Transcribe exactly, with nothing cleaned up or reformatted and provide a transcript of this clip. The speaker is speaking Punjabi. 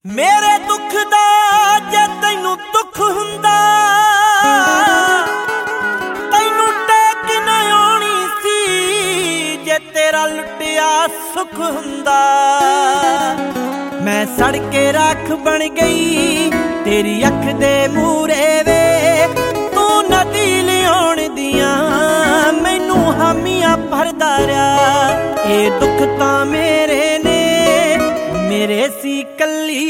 ਮੇਰੇ ਦੁੱਖ ਦਾ ਜੇ ਤੈਨੂੰ ਦੁੱਖ ਹੁੰਦਾ, ਤੈਨੂੰ ਟੇਕ ਨਾ ਆਉਣੀ ਸੀ। ਜੇ ਤੇਰਾ ਲੁੱਟਿਆ ਸੁੱਖ ਹੁੰਦਾ, ਮੈਂ ਸੜ ਕੇ ਰਾਖ ਬਣ ਗਈ ਤੇਰੀ ਅੱਖ ਦੇ ਮੂਹਰੇ ਵੇ। ਤੂੰ ਨਦੀ ਲਿਆਉਣ ਦੀਆਂ ਮੈਨੂੰ ਹਾਮੀਆਂ ਭਰਦਾ ਰਿਹਾ। ਇਹ ਦੁੱਖ ਤਾਂ ਮੇਰੇ ਨੇ, ਮੇਰੇ ਸੀ ਕੱਲੀ